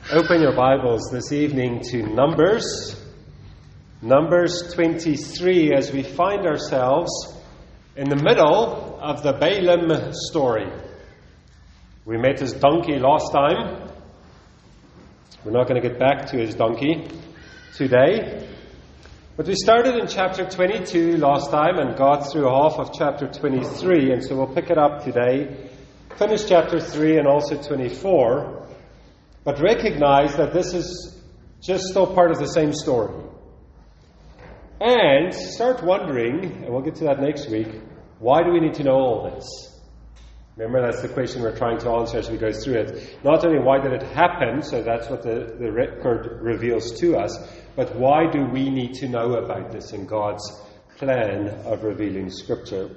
Open your Bibles this evening to Numbers 23, as we find ourselves in the middle of the Balaam story. We met his donkey last time. We're not going to get back to his donkey today. But we started in chapter 22 last time and got through half of chapter 23, and so we'll pick it up today, finish chapter 3 and also 24. But recognize that this is just still part of the same story. And start wondering, and we'll get to that next week, why do we need to know all this? Remember, that's the question we're trying to answer as we go through it. Not only why did it happen, so that's what the record reveals to us, but why do we need to know about this in God's plan of revealing Scripture?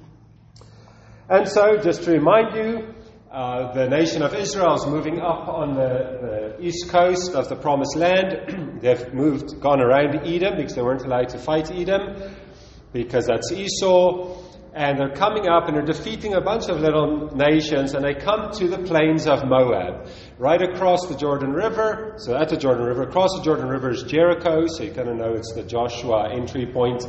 And so, just to remind you, the nation of Israel is moving up on the east coast of the Promised Land. They've gone around Edom because they weren't allowed to fight Edom, because that's Esau. And they're coming up and they're defeating a bunch of little nations, and they come to the plains of Moab, right across the Jordan River. So at the Jordan River, across the Jordan River is Jericho, so you kind of know it's the Joshua entry point.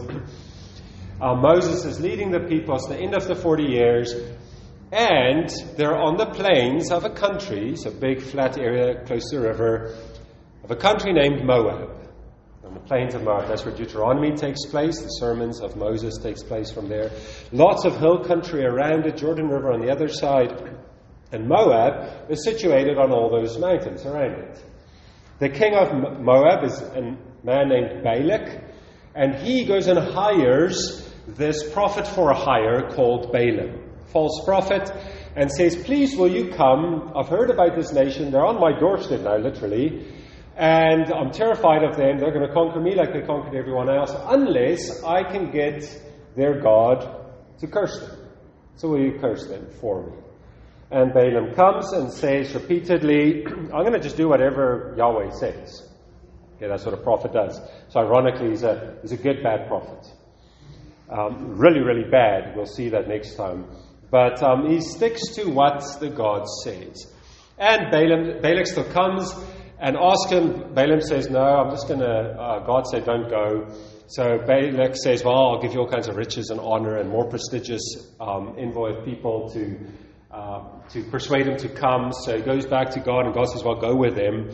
Moses is leading the people. It's the end of the 40 years. And they're on the plains of a country, it's a big flat area close to the river, of a country named Moab. On the plains of Moab, that's where Deuteronomy takes place. The sermons of Moses takes place from there. Lots of hill country around it, Jordan River on the other side. And Moab is situated on all those mountains around it. The king of Moab is a man named Balak, and he goes and hires this prophet for hire called Balaam. False prophet, and says, please will you come? I've heard about this nation. They're on my doorstep now, literally, and I'm terrified of them. They're going to conquer me like they conquered everyone else, unless I can get their God to curse them. So will you curse them for me? And Balaam comes and says repeatedly, I'm going to just do whatever Yahweh says. Okay, that's what a prophet does. So ironically, he's a good, bad prophet. Really, really bad. We'll see that next time. But he sticks to what the God says. And Balak still comes and asks him. Balaam says, no, I'm just going to, God said don't go. So Balak says, well, I'll give you all kinds of riches and honor and more prestigious envoy of people to persuade him to come. So he goes back to God, and God says, well, go with him.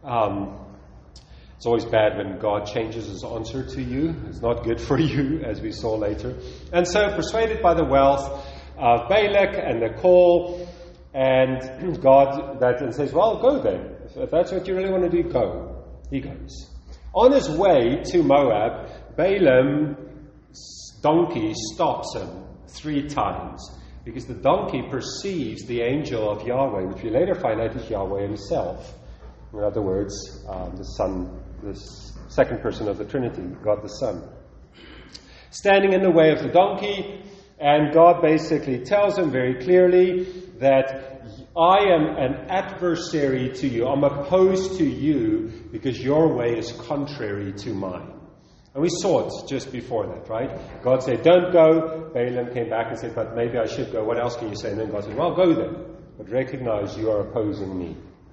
It's always bad when God changes his answer to you. It's not good for you, as we saw later. And so, persuaded by the wealth of Balak and the call, and God and says, well, go then. If that's what you really want to do, go. He goes. On his way to Moab, Balaam's donkey stops him 3 times, because the donkey perceives the angel of Yahweh, which we later find out is Yahweh himself. In other words, the Son, the second person of the Trinity, God the Son, standing in the way of the donkey. And God basically tells him very clearly that I am an adversary to you. I'm opposed to you because your way is contrary to mine. And we saw it just before that, right? God said, don't go. Balaam came back and said, but maybe I should go. What else can you say? And then God said, well, go then. But recognize you are opposing me.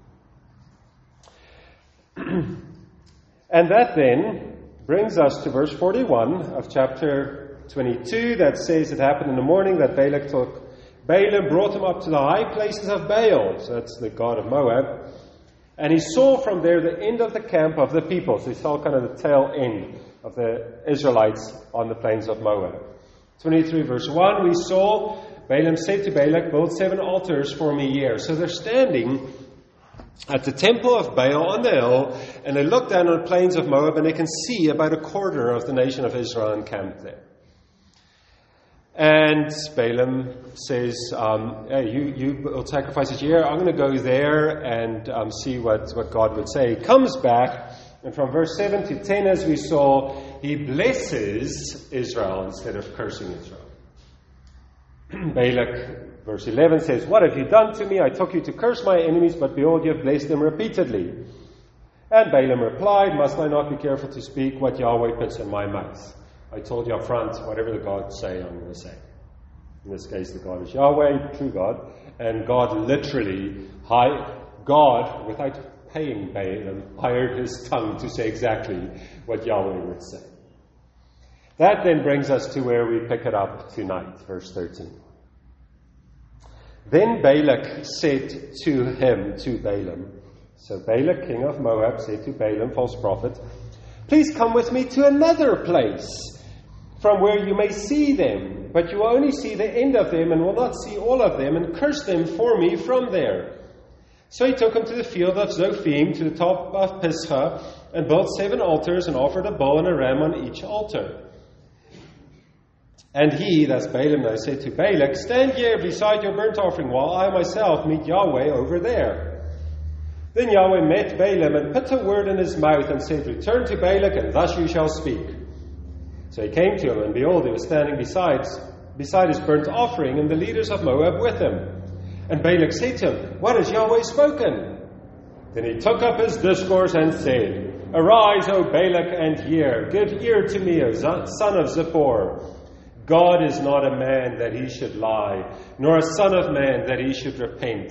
And that then brings us to verse 41 of chapter 22, that says it happened in the morning that Balak took Balaam, brought him up to the high places of Baal. So that's the god of Moab. And he saw from there the end of the camp of the people. So he saw kind of the tail end of the Israelites on the plains of Moab. 23 verse 1, we saw Balaam said to Balak, build 7 altars for me here. So they're standing at the temple of Baal on the hill, and they look down on the plains of Moab, and they can see about a quarter of the nation of Israel encamped there. And Balaam says, hey, you will sacrifice it here. I'm going to go there and see what God would say. He comes back, and from verse 7 to 10, as we saw, he blesses Israel instead of cursing Israel. Balak, verse 11 says, what have you done to me? I took you to curse my enemies, but behold, you have blessed them repeatedly. And Balaam replied, must I not be careful to speak what Yahweh puts in my mouth? I told you up front, whatever the gods say, I'm going to say. In this case, the God is Yahweh, true God. And God literally, God, without paying Balaam, hired his tongue to say exactly what Yahweh would say. That then brings us to where we pick it up tonight, verse 13. Then Balak said to Balaam, so Balak, king of Moab, said to Balaam, false prophet, please come with me to another place from where you may see them, but you will only see the end of them and will not see all of them, and curse them for me from there. So he took him to the field of Zophim, to the top of Pisgah, and built 7 altars, and offered a bull and a ram on each altar. And he, that's Balaam now, said to Balak, stand here beside your burnt offering, while I myself meet Yahweh over there. Then Yahweh met Balaam, and put a word in his mouth, and said, return to Balak, and thus you shall speak. So he came to him, and behold, he was standing beside his burnt offering, and the leaders of Moab with him. And Balak said to him, what has Yahweh spoken? Then he took up his discourse and said, arise, O Balak, and hear. Give ear to me, O son of Zippor. God is not a man that he should lie, nor a son of man that he should repent.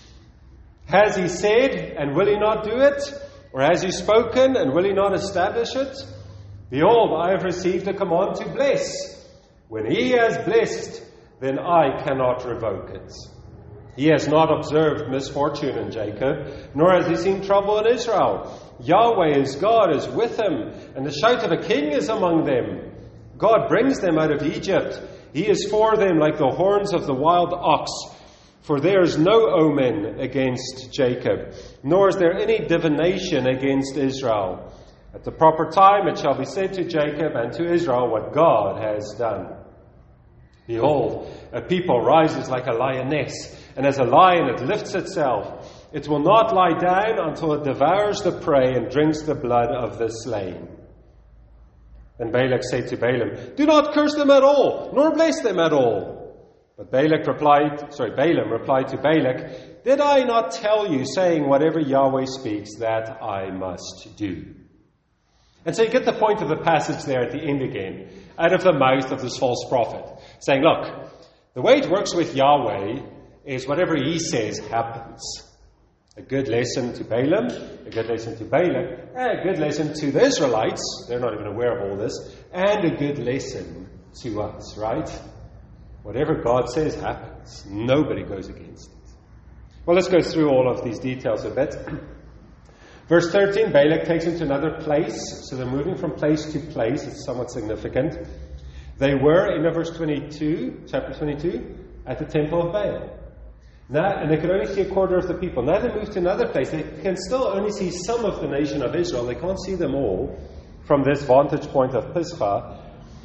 Has he said, and will he not do it? Or has he spoken, and will he not establish it? Behold, I have received a command to bless. When he has blessed, then I cannot revoke it. He has not observed misfortune in Jacob, nor has he seen trouble in Israel. Yahweh his God is with him, and the shout of a king is among them. God brings them out of Egypt. He is for them like the horns of the wild ox. For there is no omen against Jacob, nor is there any divination against Israel. At the proper time it shall be said to Jacob and to Israel what God has done. Behold, a people rises like a lioness, and as a lion it lifts itself. It will not lie down until it devours the prey and drinks the blood of the slain. Then Balak said to Balaam, do not curse them at all, nor bless them at all. But Balaam replied to Balak, did I not tell you, saying, whatever Yahweh speaks, that I must do? And so you get the point of the passage there at the end again, out of the mouth of this false prophet, saying, look, the way it works with Yahweh is whatever he says happens. A good lesson to Balaam, a good lesson to Balak, and a good lesson to the Israelites, they're not even aware of all this, and a good lesson to us, right? Whatever God says happens. Nobody goes against it. Well, let's go through all of these details a bit. Verse 13, Balak takes him to another place. So they're moving from place to place. It's somewhat significant. They were, in verse 22, chapter 22, at the temple of Baal. Now, and they could only see a quarter of the people. Now they move to another place. They can still only see some of the nation of Israel. They can't see them all from this vantage point of Pisgah.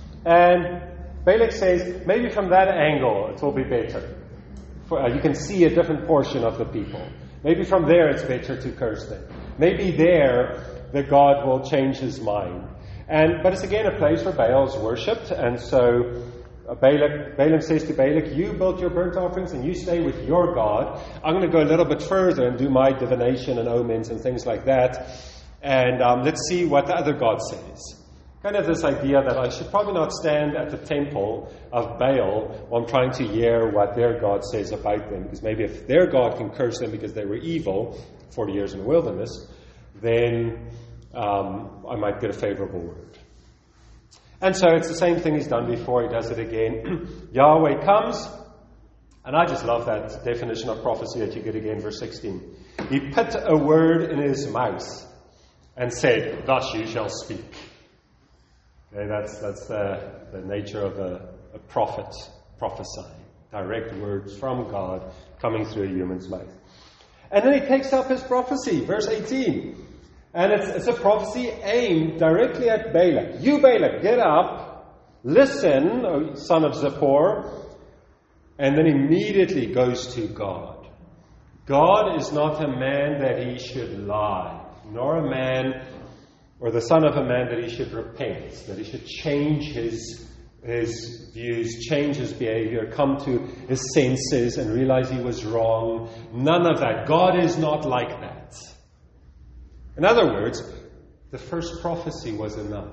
And Balak says, maybe from that angle it will be better. You can see a different portion of the people. Maybe from there it's better to curse them. Maybe there the God will change his mind. But it's again a place where Baal is worshipped. And so Balaam says to Balak, you built your burnt offerings and you stay with your God. I'm going to go a little bit further and do my divination and omens and things like that. And let's see what the other God says. Kind of this idea that I should probably not stand at the temple of Baal while I'm trying to hear what their God says about them. Because maybe if their God can curse them because they were evil 40 years in the wilderness, then I might get a favorable word. And so it's the same thing he's done before. He does it again. Yahweh comes, and I just love that definition of prophecy that you get again, verse 16. He put a word in his mouth and said, thus you shall speak. Okay, that's the nature of a prophet prophesying. Direct words from God coming through a human's mouth. And then he takes up his prophecy, verse 18. And it's a prophecy aimed directly at Balak. You, Balak, get up, listen, O son of Zippor, and then immediately goes to God. God is not a man that he should lie, nor a man or the son of a man that he should repent, that he should change his views, change his behavior, come to his senses and realize he was wrong. None of that. God is not like that. In other words, the first prophecy was enough.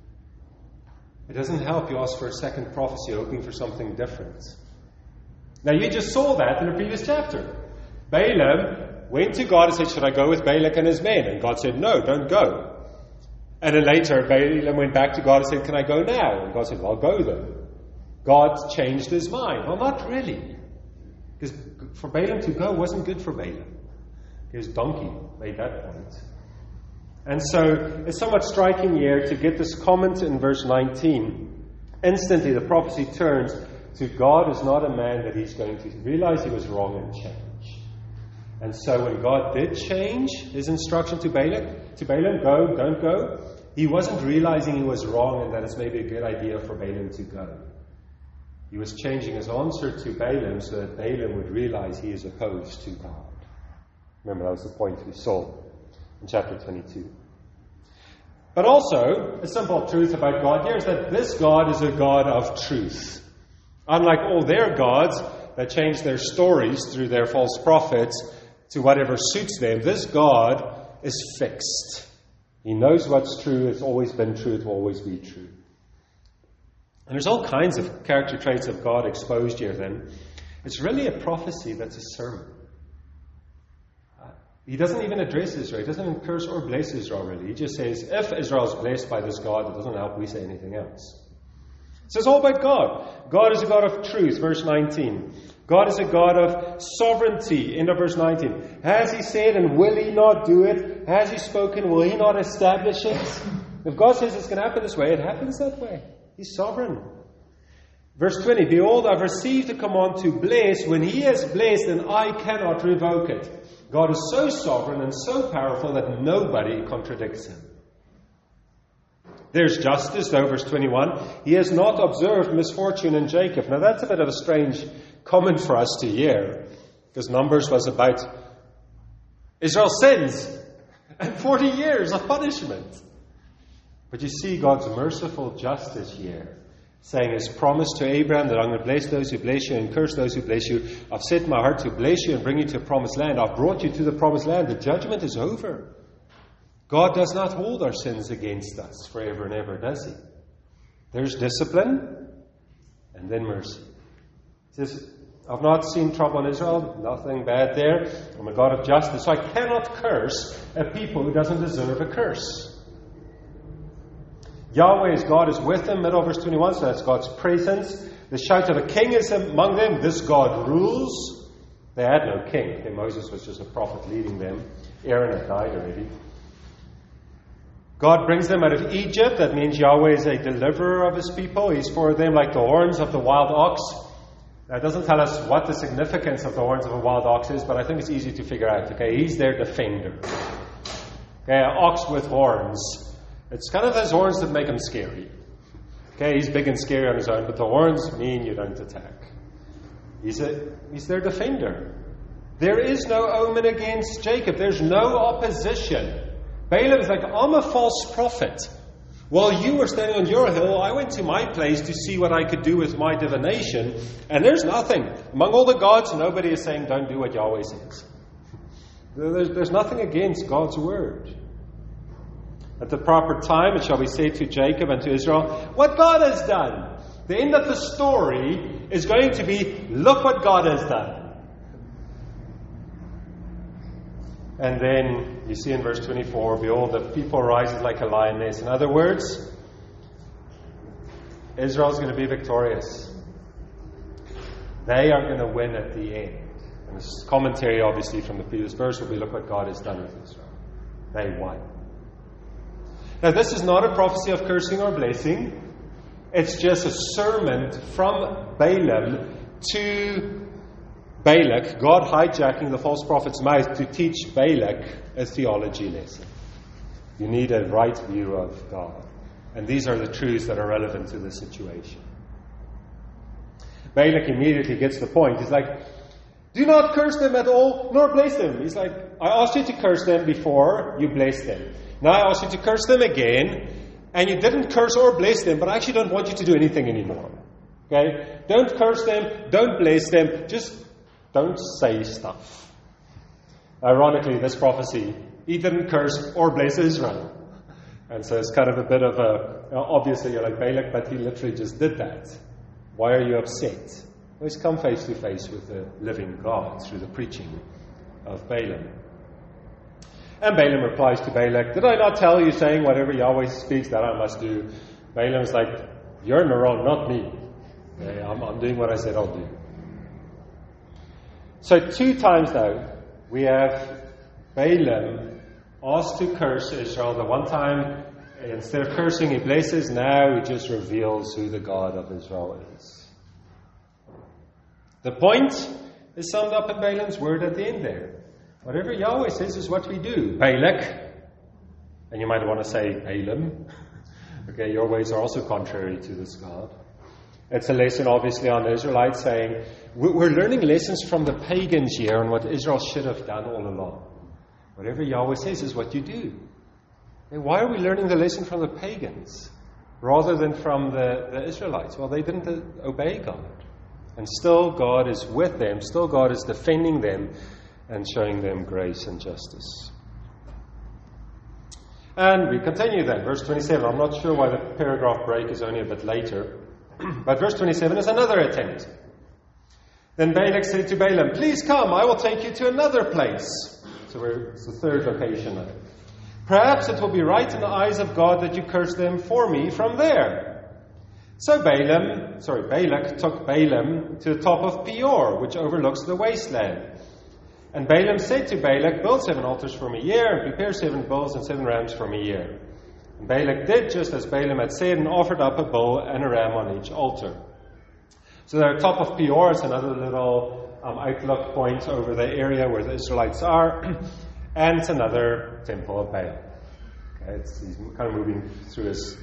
It doesn't help you ask for a second prophecy, hoping for something different. Now, you just saw that in the previous chapter. Balaam went to God and said, should I go with Balak and his men? And God said, no, don't go. And then later, Balaam went back to God and said, can I go now? And God said, well, go then. God changed his mind. Well, not really. Because for Balaam to go wasn't good for Balaam. His donkey made that point. And so it's somewhat striking here to get this comment in verse 19. Instantly the prophecy turns to God is not a man that he's going to realize he was wrong and change. And so when God did change his instruction to Balaam, go, don't go, he wasn't realizing he was wrong and that it's maybe a good idea for Balaam to go. He was changing his answer to Balaam so that Balaam would realize he is opposed to God. Remember, that was the point we saw in chapter 22. But also, a simple truth about God here is that this God is a God of truth. Unlike all their gods that change their stories through their false prophets to whatever suits them, this God is fixed. He knows what's true, it's always been true, it will always be true. And there's all kinds of character traits of God exposed here then. It's really a prophecy that's a sermon. He doesn't even address Israel. He doesn't even curse or bless Israel, really. He just says, if Israel is blessed by this God, it doesn't help we say anything else. So it's all about God. God is a God of truth, verse 19. God is a God of sovereignty, end of verse 19. Has he said and will he not do it? Has he spoken, will he not establish it? If God says it's going to happen this way, it happens that way. He's sovereign. Verse 20, behold, I've received a command to bless. When he has blessed, then I cannot revoke it. God is so sovereign and so powerful that nobody contradicts him. There's justice, though, verse 21. He has not observed misfortune in Jacob. Now that's a bit of a strange comment for us to hear, because Numbers was about Israel's sins and 40 years of punishment. But you see God's merciful justice here, saying his promise to Abraham that I'm going to bless those who bless you and curse those who bless you. I've set my heart to bless you and bring you to a promised land. I've brought you to the promised land. The judgment is over. God does not hold our sins against us forever and ever, does he? There's discipline and then mercy. He says, I've not seen trouble in Israel, nothing bad there. I'm a God of justice, so I cannot curse a people who doesn't deserve a curse. Yahweh's God is with them, middle of verse 21, so that's God's presence. The shout of a king is among them. This God rules. They had no king. Okay, Moses was just a prophet leading them. Aaron had died already. God brings them out of Egypt. That means Yahweh is a deliverer of his people. He's for them like the horns of the wild ox. Now, it doesn't tell us what the significance of the horns of a wild ox is, but I think it's easy to figure out. Okay, he's their defender. Okay, an ox with horns. It's kind of those horns that make him scary. Okay, he's big and scary on his own, but the horns mean you don't attack. He's their defender. There is no omen against Jacob. There's no opposition. Balaam's like, I'm a false prophet. While you were standing on your hill, I went to my place to see what I could do with my divination, and there's nothing. Among all the gods, nobody is saying, don't do what Yahweh says. There's nothing against God's word. At the proper time, it shall be said to Jacob and to Israel, what God has done. The end of the story is going to be, look what God has done. And then you see in verse 24, behold, the people rises like a lioness. In other words, Israel's going to be victorious. They are going to win at the end. And this commentary, obviously, from the previous verse will be, look what God has done with Israel. They won. Now, this is not a prophecy of cursing or blessing. It's just a sermon from Balaam to Balak, God hijacking the false prophet's mouth to teach Balak a theology lesson. You need a right view of God. And these are the truths that are relevant to the situation. Balak immediately gets the point. He's like, do not curse them at all, nor bless them. He's like, I asked you to curse them before, you blessed them. Now I ask you to curse them again, and you didn't curse or bless them, but I actually don't want you to do anything anymore. Okay? Don't curse them, don't bless them, just don't say stuff. Ironically, this prophecy, he didn't curse or bless Israel. And so it's kind of a bit of a, obviously you're like Balak, but he literally just did that. Why are you upset? Well, he's come face to face with the living God through the preaching of Balaam. And Balaam replies to Balak, "Did I not tell you, saying, whatever Yahweh speaks, that I must do?" Balaam's like, "You're in the wrong, not me. Okay, I'm doing what I said I'll do." So 2 times now, we have Balaam asked to curse Israel. The one time, instead of cursing, he blesses. Now he just reveals who the God of Israel is. The point is summed up in Balaam's word at the end there. Whatever Yahweh says is what we do. Balak, and you might want to say Balaam. Okay, your ways are also contrary to this God. It's a lesson, obviously, on the Israelites, saying, we're learning lessons from the pagans here on what Israel should have done all along. Whatever Yahweh says is what you do. And why are we learning the lesson from the pagans rather than from the Israelites? Well, they didn't obey God. And still God is with them. Still God is defending them and showing them grace and justice. And we continue then. Verse 27. I'm not sure why the paragraph break is only a bit later. But verse 27 is another attempt. Then Balak said to Balaam, "Please come, I will take you to another place." So it's the third location now. "Perhaps it will be right in the eyes of God that you curse them for me from there." So Balak took Balaam to the top of Peor, which overlooks the wasteland. And Balaam said to Balak, "Build 7 altars for me here, and prepare 7 bulls and 7 rams for me here." And Balak did just as Balaam had said, and offered up a bull and a ram on each altar. So they're at top of Peor. It's another little outlook point over the area where the Israelites are. And it's another temple of Baal. Okay, he's kind of moving through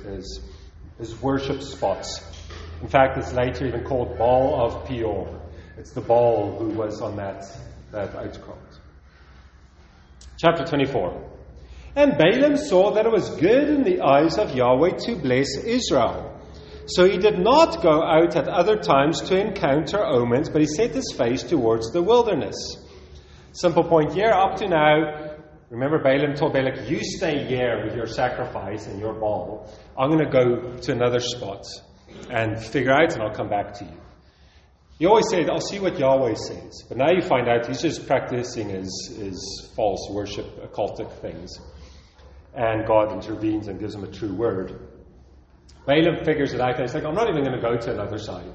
his worship spots. In fact, it's later even called Baal of Peor. It's the Baal who was on that outcrop. Chapter 24. And Balaam saw that it was good in the eyes of Yahweh to bless Israel. So he did not go out at other times to encounter omens, but he set his face towards the wilderness. Simple point here. Up to now, remember Balaam told Balak, "You stay here with your sacrifice and your Baal. I'm going to go to another spot and figure out, and I'll come back to you." He always said, "I'll see what Yahweh says." But now you find out he's just practicing his false worship, occultic things. And God intervenes and gives him a true word. Balaam figures it out, and he's like, "I'm not even going to go to another side.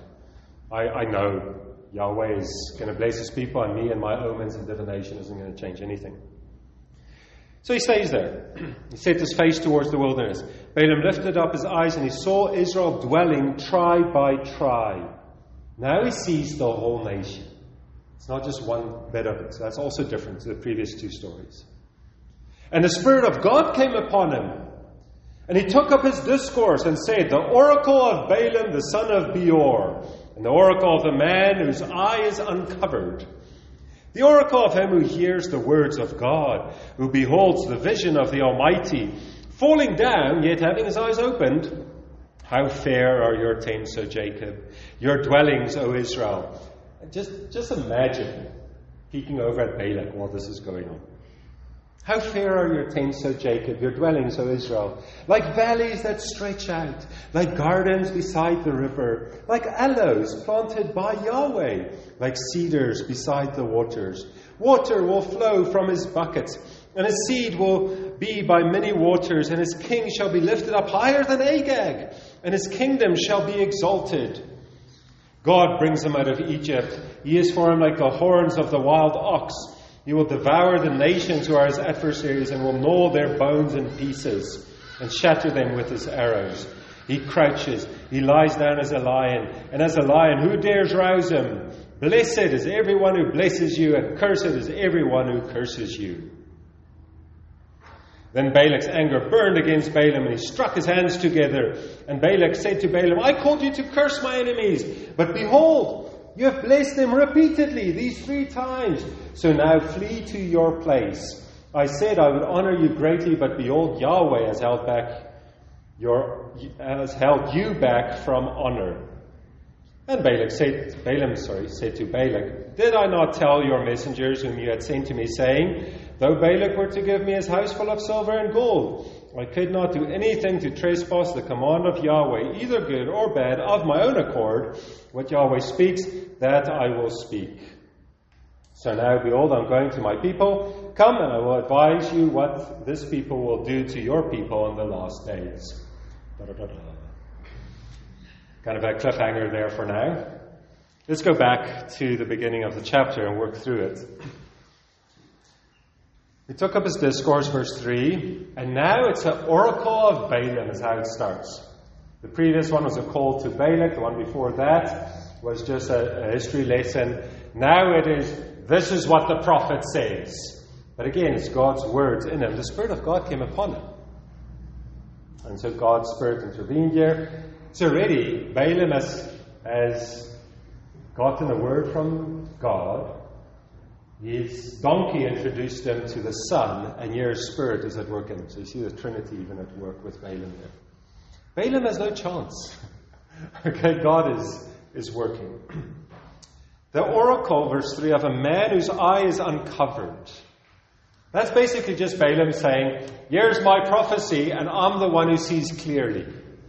I know Yahweh is going to bless his people, and me and my omens and divination isn't going to change anything." So he stays there. He set his face towards the wilderness. Balaam lifted up his eyes, and he saw Israel dwelling tribe by tribe. Now he sees the whole nation. It's not just one bit of it. So that's also different to the previous 2 stories. And the Spirit of God came upon him. And he took up his discourse and said, "The oracle of Balaam, the son of Beor, and the oracle of the man whose eye is uncovered. The oracle of him who hears the words of God, who beholds the vision of the Almighty, falling down, yet having his eyes opened. How fair are your tents, O Jacob, your dwellings, O Israel." Just imagine peeking over at Balak while this is going on. "How fair are your tents, O Jacob, your dwellings, O Israel, like valleys that stretch out, like gardens beside the river, like aloes planted by Yahweh, like cedars beside the waters. Water will flow from his bucket, and his seed will be by many waters, and his king shall be lifted up higher than Agag, and his kingdom shall be exalted. God brings him out of Egypt. He is for him like the horns of the wild ox. He will devour the nations who are his adversaries, and will gnaw their bones in pieces and shatter them with his arrows. He crouches, he lies down as a lion, and as a lion, who dares rouse him? Blessed is everyone who blesses you, and cursed is everyone who curses you." Then Balak's anger burned against Balaam, and he struck his hands together. And Balak said to Balaam, "I called you to curse my enemies, but behold, you have blessed them repeatedly these 3 times. So now flee to your place. I said I would honor you greatly, but behold, Yahweh has held you back from honor." And Balaam said to Balak, "Did I not tell your messengers whom you had sent to me, saying, though Balak were to give me his house full of silver and gold, I could not do anything to trespass the command of Yahweh, either good or bad, of my own accord. What Yahweh speaks, that I will speak." So now, behold, I'm going to my people. Come, and I will advise you what this people will do to your people in the last days. Kind of a cliffhanger there for now. Let's go back to the beginning of the chapter and work through it. He took up his discourse, verse 3, and now it's an oracle of Balaam is how it starts. The previous one was a call to Balak. The one before that was just a history lesson. Now it is, this is what the prophet says. But again, it's God's words in him. The Spirit of God came upon him. And so God's Spirit intervened here. So already, Balaam has gotten a word from God. His donkey introduced him to the Son, and your Spirit is at work in him. So you see the Trinity even at work with Balaam there. Balaam has no chance. Okay, God is working. The oracle, verse 3, of a man whose eye is uncovered. That's basically just Balaam saying, here's my prophecy, and I'm the one who sees clearly.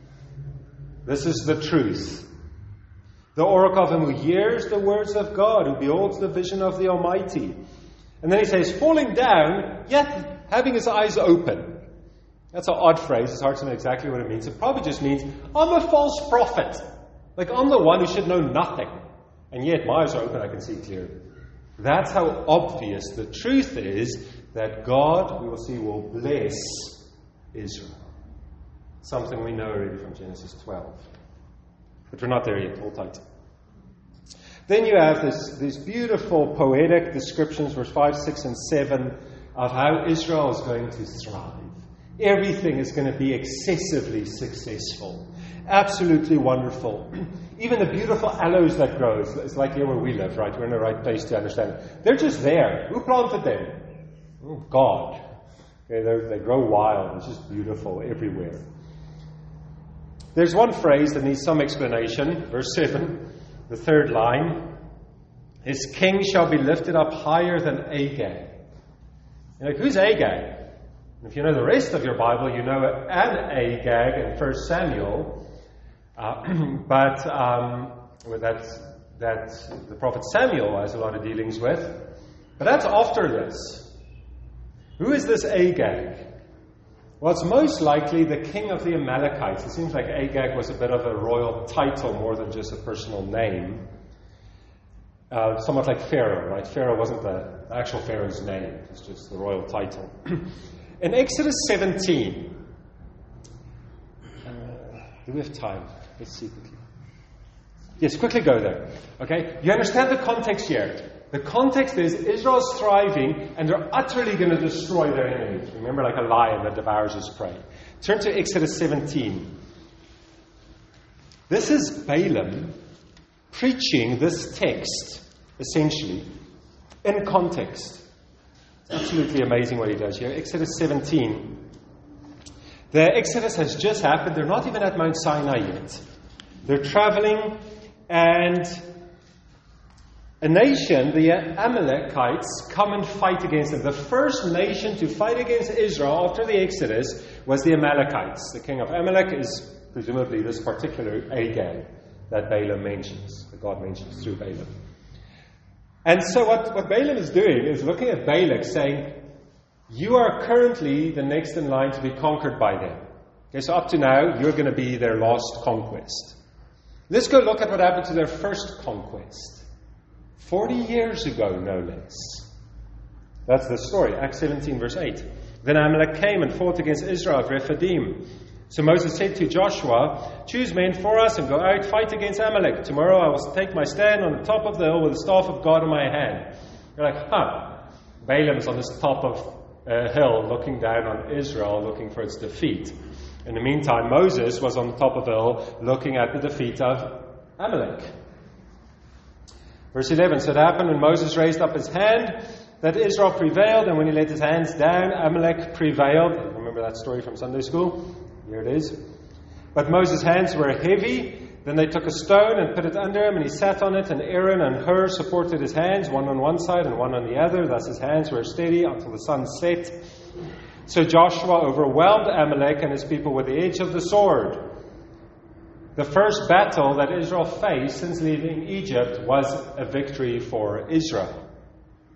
This is the truth. The oracle of him who hears the words of God, who beholds the vision of the Almighty. And then he says, falling down, yet having his eyes open. That's an odd phrase. It's hard to know exactly what it means. It probably just means, I'm a false prophet. Like, I'm the one who should know nothing. And yet, my eyes are open, I can see clearly. That's how obvious the truth is that God, we will see, will bless Israel. Something we know already from Genesis 12. But we're not there yet. Hold tight. Then you have these beautiful poetic descriptions, verse 5, 6, and 7, of how Israel is going to thrive. Everything is going to be excessively successful. Absolutely wonderful. Even the beautiful aloes that grow, it's like here where we live, right? We're in the right place to understand it. They're just there. Who planted them? Oh, God. Okay, they grow wild. It's just beautiful everywhere. There's one phrase that needs some explanation. Verse 7, the third line. His king shall be lifted up higher than Agag. You're like, who's Agag? If you know the rest of your Bible, you know an Agag in 1 Samuel. But the prophet Samuel has a lot of dealings with. But that's after this. Who is this Agag? Well, it's most likely the king of the Amalekites. It seems like Agag was a bit of a royal title more than just a personal name. Somewhat like Pharaoh, right? Pharaoh wasn't the actual Pharaoh's name. It was just the royal title. In Exodus 17, do we have time? Let's see quickly. Yes, quickly go there. Okay? You understand the context here. The context is Israel's thriving and they're utterly going to destroy their enemies. Remember, like a lion that devours his prey. Turn to Exodus 17. This is Balaam preaching this text, essentially, in context. It's absolutely amazing what he does here. Exodus 17. The Exodus has just happened. They're not even at Mount Sinai yet. They're traveling, and a nation, the Amalekites, come and fight against them. The first nation to fight against Israel after the Exodus was the Amalekites. The king of Amalek is presumably this particular Agag that Balaam mentions, that God mentions through Balaam. And so what Balaam is doing is looking at Balak saying, you are currently the next in line to be conquered by them. Okay, so up to now, you're going to be their last conquest. Let's go look at what happened to their first conquest. 40 years ago, no less. That's the story. Acts 17, verse 8. Then Amalek came and fought against Israel at Rephidim. So Moses said to Joshua, choose men for us and go out, fight against Amalek. Tomorrow I will take my stand on the top of the hill with the staff of God in my hand. You're like, Balaam is on this top of a hill looking down on Israel, looking for its defeat. In the meantime, Moses was on the top of the hill looking at the defeat of Amalek. Verse 11, so it happened when Moses raised up his hand that Israel prevailed, and when he let his hands down, Amalek prevailed. Remember that story from Sunday school? Here it is. But Moses' hands were heavy. Then they took a stone and put it under him, and he sat on it, and Aaron and Hur supported his hands, one on one side and one on the other. Thus his hands were steady until the sun set. So Joshua overwhelmed Amalek and his people with the edge of the sword. The first battle that Israel faced since leaving Egypt was a victory for Israel.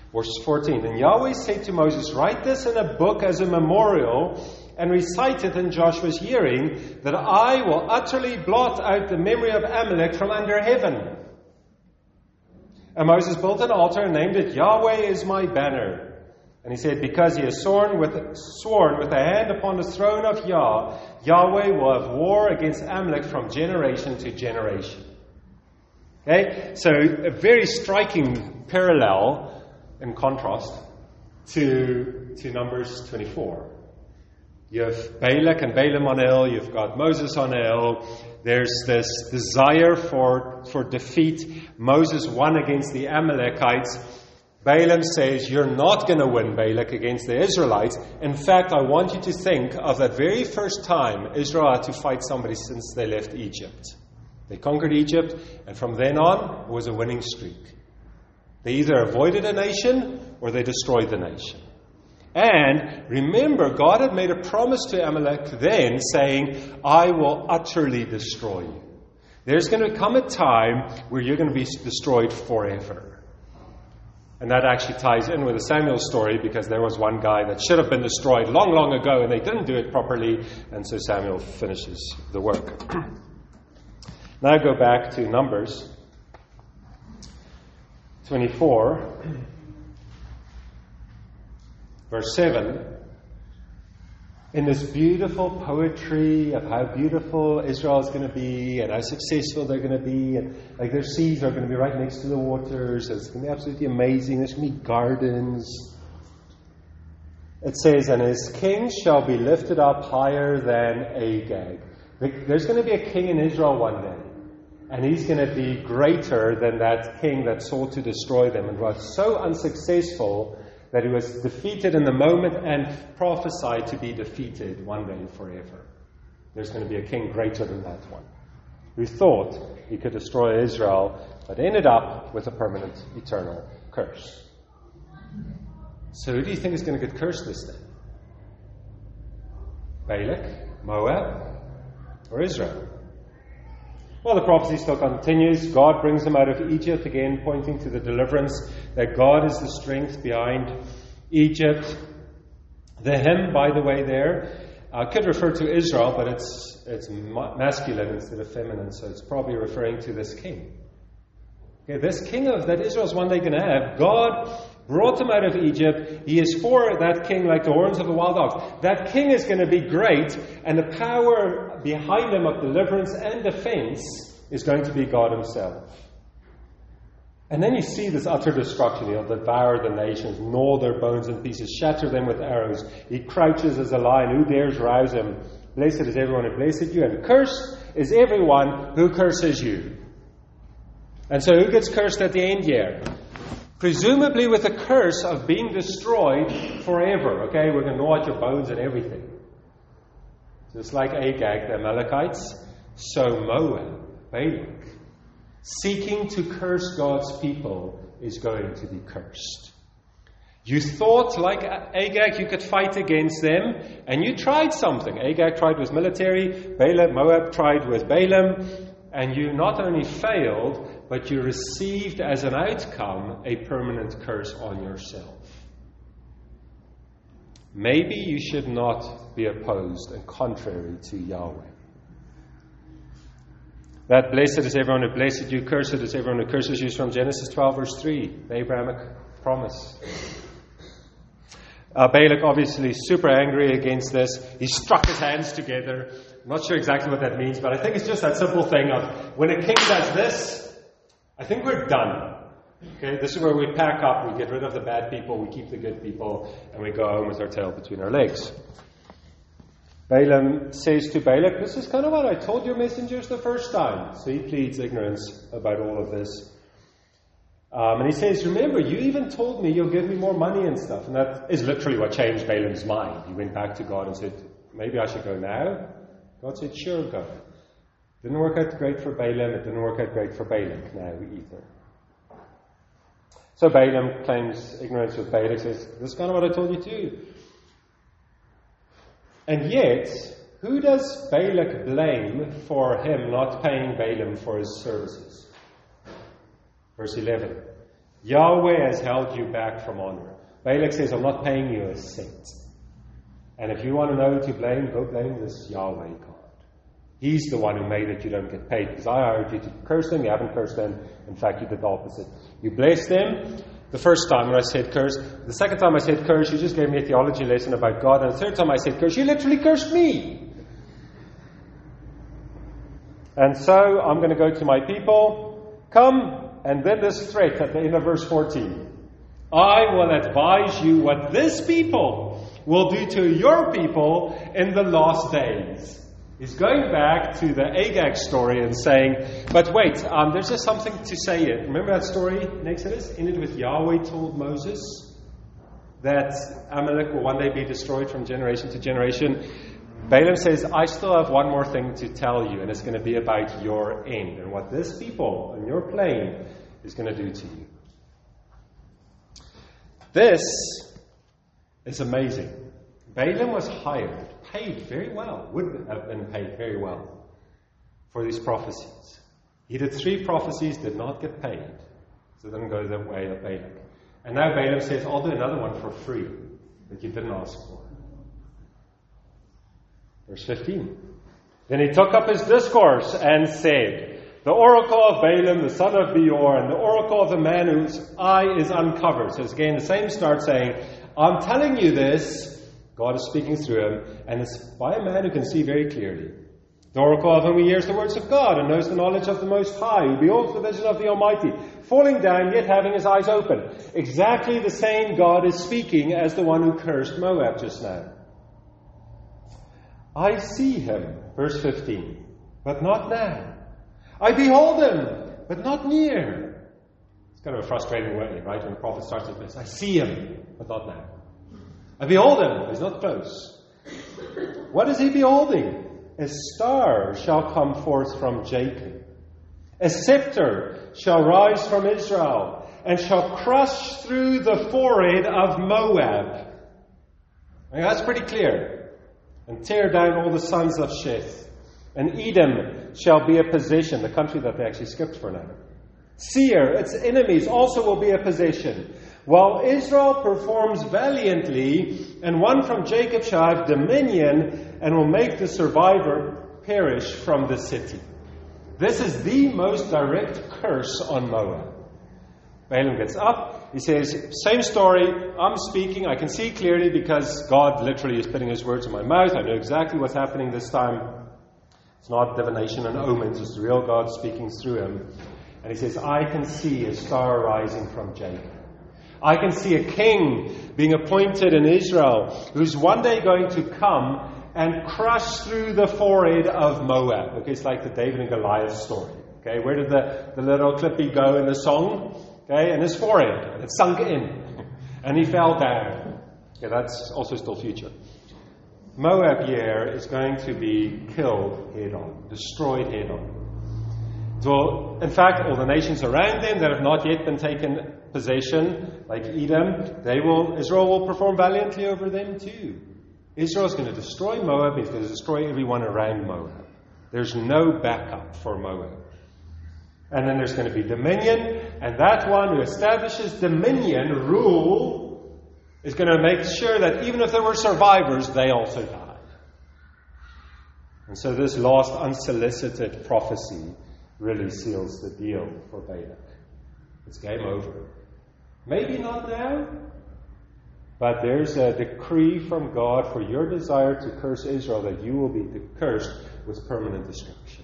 Verse 14, and Yahweh said to Moses, write this in a book as a memorial and recite it in Joshua's hearing, that I will utterly blot out the memory of Amalek from under heaven. And Moses built an altar and named it Yahweh is my banner. And he said, because he has sworn with a hand upon the throne of Yahweh will have war against Amalek from generation to generation. Okay, so a very striking parallel in contrast to Numbers 24. You have Balak and Balaam on a hill, you've got Moses on a hill. There's this desire for defeat. Moses won against the Amalekites. Balaam says, you're not going to win, Balak, against the Israelites. In fact, I want you to think of that very first time Israel had to fight somebody since they left Egypt. They conquered Egypt, and from then on, it was a winning streak. They either avoided a nation, or they destroyed the nation. And remember, God had made a promise to Amalek then, saying, I will utterly destroy you. There's going to come a time where you're going to be destroyed forever. And that actually ties in with the Samuel story, because there was one guy that should have been destroyed long, long ago, and they didn't do it properly, and so Samuel finishes the work. Now go back to Numbers 24, verse 7. In this beautiful poetry of how beautiful Israel is going to be and how successful they're going to be, and like their seas are going to be right next to the waters, it's going to be absolutely amazing, there's going to be gardens. It says, and his king shall be lifted up higher than Agag. There's going to be a king in Israel one day, and he's going to be greater than that king that sought to destroy them and was so unsuccessful that he was defeated in the moment and prophesied to be defeated one day and forever. There's going to be a king greater than that one, who thought he could destroy Israel, but ended up with a permanent, eternal curse. So who do you think is going to get cursed this day? Balak, Moab, or Israel? Well, the prophecy still continues. God brings them out of Egypt, again pointing to the deliverance, that God is the strength behind Egypt. The hymn, by the way, there could refer to Israel, but it's masculine instead of feminine, so it's probably referring to this king. Okay, this king that Israel's one day going to have, God brought him out of Egypt. He is for that king like the horns of a wild ox. That king is going to be great, and the power behind him of deliverance and defense is going to be God himself. And then you see this utter destruction. He'll devour the nations, gnaw their bones in pieces, shatter them with arrows. He crouches as a lion. Who dares rouse him? Blessed is everyone who blesses you, and cursed is everyone who curses you. And so who gets cursed at the end here? Presumably with the curse of being destroyed forever. Okay, we're going to gnaw at your bones and everything. Just like Agag, the Amalekites, so Moab, Balak, seeking to curse God's people, is going to be cursed. You thought, like Agag, you could fight against them, and you tried something. Agag tried with military, Moab tried with Balaam, and you not only failed, but you received as an outcome a permanent curse on yourself. Maybe you should not be opposed and contrary to Yahweh. That blessed is everyone who blesses you, cursed is everyone who curses you, is from Genesis 12 verse 3, the Abrahamic promise. Balak obviously super angry against this. He struck his hands together. I'm not sure exactly what that means, but I think it's just that simple thing of when a king does this, I think we're done. Okay, this is where we pack up, we get rid of the bad people, we keep the good people, and we go home with our tail between our legs. Balaam says to Balak, this is kind of what I told your messengers the first time. So he pleads ignorance about all of this. And he says, remember, you even told me you'll give me more money and stuff. And that is literally what changed Balaam's mind. He went back to God and said, maybe I should go now? God said, sure, go. Didn't work out great for Balaam. It didn't work out great for Balak now either. So Balaam claims ignorance with Balak, says, this is kind of what I told you too. And yet, who does Balak blame for him not paying Balaam for his services? Verse 11. Yahweh has held you back from honor. Balak says, I'm not paying you a cent. And if you want to know who to blame, go blame this Yahweh God. He's the one who made it you don't get paid. Because I hired you to curse them, you haven't cursed them. In fact, you did the opposite. You blessed them the first time when I said curse. The second time I said curse, you just gave me a theology lesson about God. And the third time I said curse, you literally cursed me. And so I'm going to go to my people. Come. And then this threat at the end of verse 14. I will advise you what this people will do to your people in the last days. He's going back to the Agag story and saying, but wait, there's just something to say here. Remember that story in Exodus? Ended with Yahweh told Moses that Amalek will one day be destroyed from generation to generation. Balaam says, I still have one more thing to tell you, and it's going to be about your end and what this people on your plain is going to do to you. This is amazing. Balaam was hired, paid very well, would have been paid very well for these prophecies. He did 3 prophecies, did not get paid. So it didn't go the way of Balak. And now Balaam says, I'll do another one for free that you didn't ask for. Verse 15. Then he took up his discourse and said, the oracle of Balaam, the son of Beor, and the oracle of the man whose eye is uncovered. So it's again the same start saying, I'm telling you this. God is speaking through him, and it's by a man who can see very clearly. The oracle of whom he hears the words of God and knows the knowledge of the Most High, who beholds the vision of the Almighty, falling down yet having his eyes open. Exactly the same God is speaking as the one who cursed Moab just now. I see him, verse 15, but not now. I behold him, but not near. It's kind of a frustrating way, right? When the prophet starts with this. I see him, but not now. I behold him, but he's not close. What is he beholding? A star shall come forth from Jacob. A scepter shall rise from Israel, and shall crush through the forehead of Moab. I mean, that's pretty clear. And tear down all the sons of Sheth. And Edom shall be a possession, the country that they actually skipped for now. Seir, its enemies, also will be a possession. While Israel performs valiantly, and one from Jacob shall have dominion, and will make the survivor perish from the city. This is the most direct curse on Moab. Balaam gets up. He says, same story. I'm speaking. I can see clearly because God literally is putting his words in my mouth. I know exactly what's happening this time. It's not divination and omens. It's the real God speaking through him. And he says, I can see a star rising from Jacob. I can see a king being appointed in Israel who's one day going to come and crush through the forehead of Moab. Okay, it's like the David and Goliath story. Okay, where did the little Clippy go in the song? Okay, in his forehead. It sunk in. And he fell down. Okay, that's also still future. Moab here is going to be killed head on, destroyed head on. So, in fact, all the nations around them that have not yet been taken possession, like Edom, Israel will perform valiantly over them too. Israel is going to destroy Moab. He's going to destroy everyone around Moab. There's no backup for Moab. And then there's going to be dominion, and that one who establishes dominion, rule, is going to make sure that even if there were survivors, they also died. And so this last unsolicited prophecy really seals the deal for Balak. It's game over. Maybe not now, but there's a decree from God for your desire to curse Israel that you will be cursed with permanent destruction.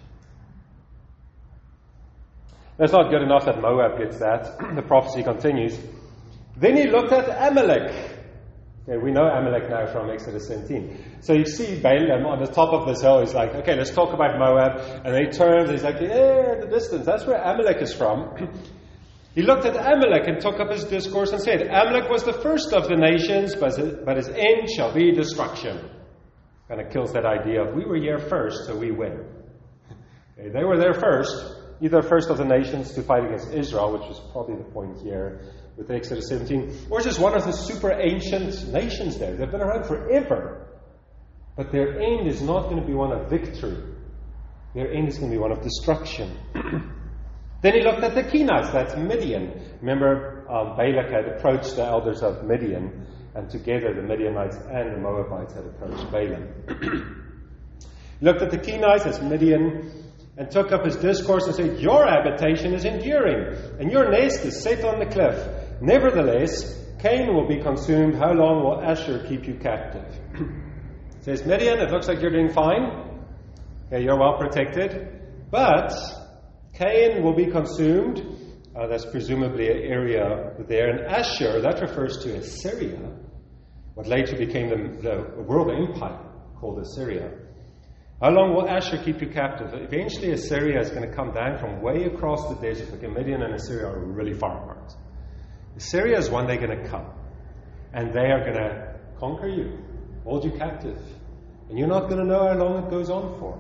That's not good enough that Moab gets that. The prophecy continues. Then he looked at Amalek. Okay, we know Amalek now from Exodus 17. So you see Balaam on the top of this hill. He's like, okay, let's talk about Moab. And then he turns. He's like, in the distance. That's where Amalek is from. He looked at Amalek and took up his discourse and said, Amalek was the first of the nations, but his end shall be destruction. Kind of kills that idea of we were here first, so we win. Okay, they were there first. Either first of the nations to fight against Israel, which was probably the point here with Exodus 17, or just one of the super ancient nations there. They've been around forever. But their end is not going to be one of victory. Their end is going to be one of destruction. Then he looked at the Kenites, that's Midian. Remember, Balak had approached the elders of Midian, and together the Midianites and the Moabites had approached Balaam. He looked at the Kenites, that's Midian, and took up his discourse and said, "Your habitation is enduring, and your nest is set on the cliff. Nevertheless, Cain will be consumed. How long will Asher keep you captive?" Says Midian, it looks like you're doing fine. Okay, you're well protected. But Cain will be consumed. That's presumably an area there. And Asher, that refers to Assyria, what later became the world empire called Assyria. How long will Asher keep you captive? Eventually Assyria is going to come down from way across the desert. Because Midian and Assyria are really far apart. Assyria is one day going to come. And they are going to conquer you, hold you captive. And you're not going to know how long it goes on for.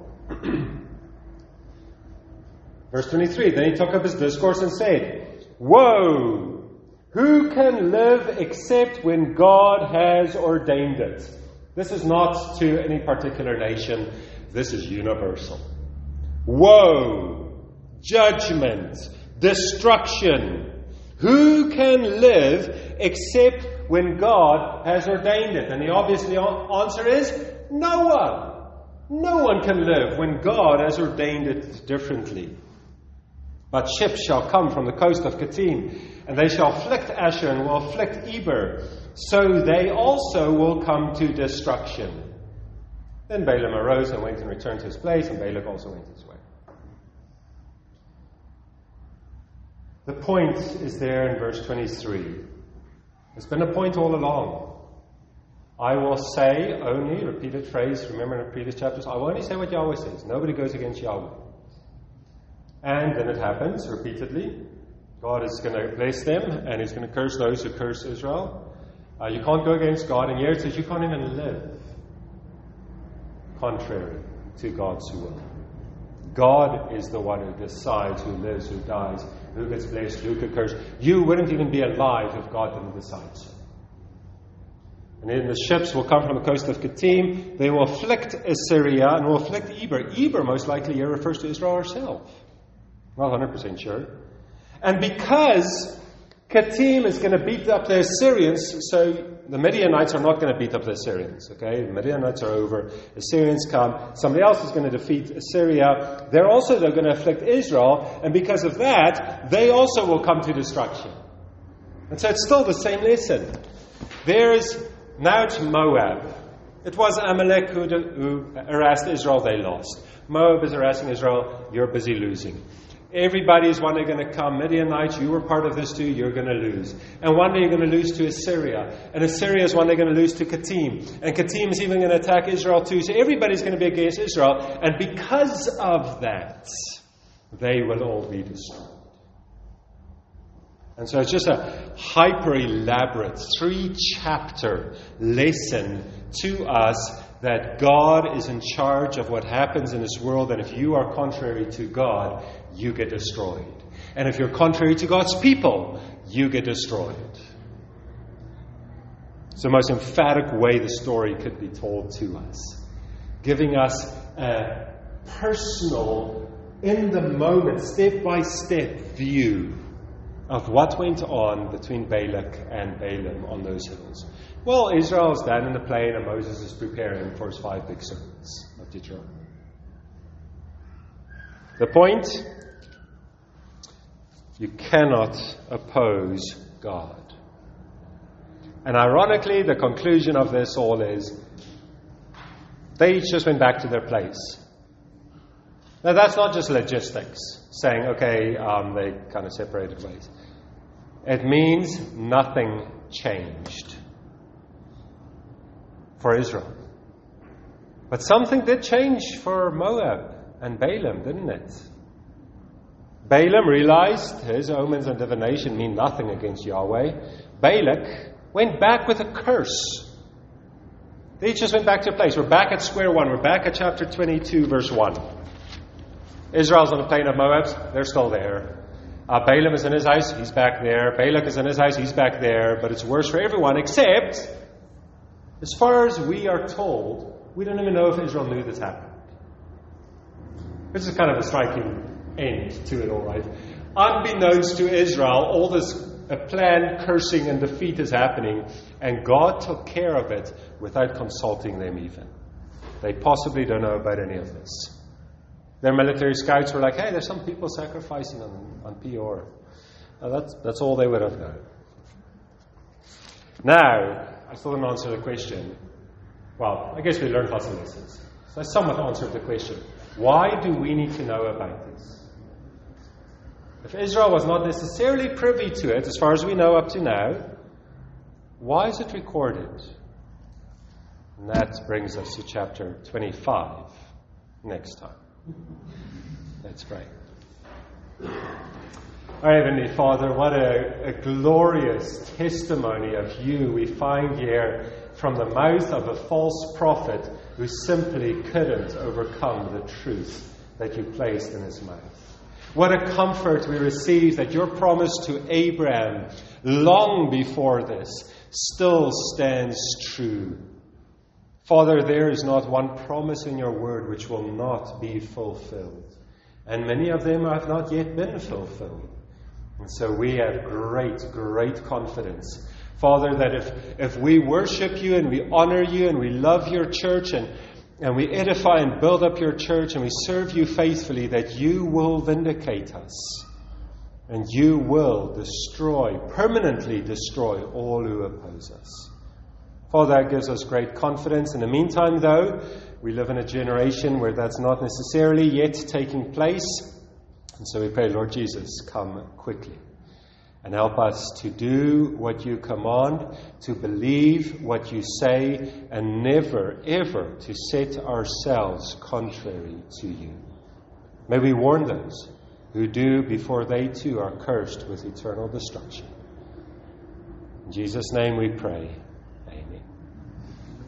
Verse 23, then he took up his discourse and said, "Woe! Who can live except when God has ordained it?" This is not to any particular nation. This is universal. Woe! Judgment! Destruction! Who can live except when God has ordained it? And the obvious answer is no one. No one can live when God has ordained it differently. But ships shall come from the coast of Kittim, and they shall afflict Asher and will afflict Eber, so they also will come to destruction. Then Balaam arose and went and returned to his place, and Balak also went his way. The point is there in verse 23. It's been a point all along. I will say only, repeated phrase, remember in the previous chapters, I will only say what Yahweh says. Nobody goes against Yahweh. And then it happens repeatedly. God is going to bless them, and He's going to curse those who curse Israel. You can't go against God, and here it says you can't even live contrary to God's will. God is the one who decides who lives, who dies, who gets blessed, who could curse. You wouldn't even be alive if God didn't decide so. And then the ships will come from the coast of Kittim. They will afflict Assyria and will afflict Eber. Eber most likely here refers to Israel herself. Not 100% sure. And because Kittim is going to beat up the Assyrians, so the Midianites are not going to beat up the Assyrians. Okay, the Midianites are over. Assyrians come. Somebody else is going to defeat Assyria. They're going to afflict Israel, and because of that, they also will come to destruction. And so it's still the same lesson. There is now to Moab. It was Amalek who harassed Israel. They lost. Moab is harassing Israel. You're busy losing. Everybody is one day going to come. Midianites, you were part of this too, you're going to lose. And one day you're going to lose to Assyria. And Assyria is one day going to lose to Kittim. And Kittim is even going to attack Israel too. So everybody's going to be against Israel. And because of that, they will all be destroyed. And so it's just a hyper-elaborate 3-chapter lesson to us that God is in charge of what happens in this world, and if you are contrary to God, you get destroyed. And if you're contrary to God's people, you get destroyed. It's the most emphatic way the story could be told to us, giving us a personal, in the moment, step-by-step view of what went on between Balak and Balaam on those hills. Well, Israel is down in the plain and Moses is preparing for his 5 big sermons of Deuteronomy. The point, you cannot oppose God. And ironically, the conclusion of this all is, they each just went back to their place. Now that's not just logistics, saying, okay, they kind of separated ways. It means nothing changed for Israel. But something did change for Moab and Balaam, didn't it? Balaam realized his omens and divination mean nothing against Yahweh. Balak went back with a curse. They just went back to a place. We're back at square one. We're back at chapter 22, verse 1. Israel's on the plain of Moab. They're still there. Balaam is in his house. He's back there. Balak is in his house. He's back there. But it's worse for everyone, except, as far as we are told, we don't even know if Israel knew this happened. This is kind of a striking end to it all, right? unbeknownst to Israel, all this planned cursing and defeat is happening, and God took care of it without consulting them even. They possibly don't know about any of this. Their military scouts were like, hey, there's some people sacrificing on Peor. That's all they would have known. Now, I still didn't answer the question. Well, I guess we learned lots of lessons. So I somewhat answered the question. Why do we need to know about this? If Israel was not necessarily privy to it, as far as we know up to now, why is it recorded? And that brings us to chapter 25 next time. Let's pray. Our Heavenly Father, what a glorious testimony of you we find here from the mouth of a false prophet who simply couldn't overcome the truth that you placed in his mouth. What a comfort we receive that your promise to Abraham long before this still stands true. Father, there is not one promise in your word which will not be fulfilled. And many of them have not yet been fulfilled. And so we have great, great confidence, Father, that if we worship you and we honor you and we love your church and we edify and build up your church and we serve you faithfully, that you will vindicate us and you will permanently destroy all who oppose us. Father, that gives us great confidence. In the meantime, though, we live in a generation where that's not necessarily yet taking place. And so we pray, Lord Jesus, come quickly and help us to do what you command, to believe what you say, and never, ever to set ourselves contrary to you. May we warn those who do before they too are cursed with eternal destruction. In Jesus' name we pray.